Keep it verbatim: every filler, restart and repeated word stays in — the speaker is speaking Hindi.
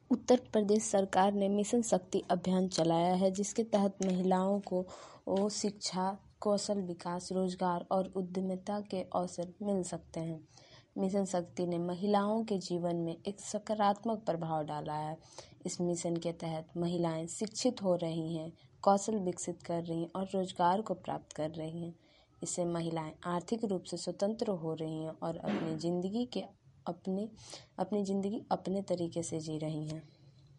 उत्तर प्रदेश सरकार ने मिशन शक्ति अभियान चलाया है, जिसके तहत महिलाओं को वो शिक्षा, कौशल विकास, रोजगार और उद्यमिता के अवसर मिल सकते हैं। मिशन शक्ति ने महिलाओं के जीवन में एक सकारात्मक प्रभाव डाला है। इस मिशन के तहत महिलाएं शिक्षित हो रही हैं, कौशल विकसित कर रही हैं और रोजगार को प्राप्त कर रही हैं। इससे महिलाएं आर्थिक रूप से स्वतंत्र हो रही हैं और अपनी ज़िंदगी के अपने अपनी ज़िंदगी अपने तरीके से जी रही हैं।